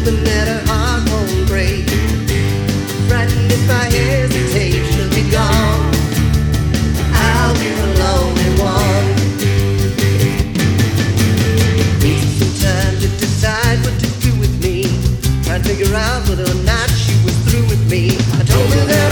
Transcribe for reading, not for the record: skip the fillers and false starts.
hoping that her heart won't break. Frightened if I hesitate, she'll be gone. I'll be the lonely one. Takes some time to decide what to do with me. Trying to figure out whether or not she was through with me. I told her that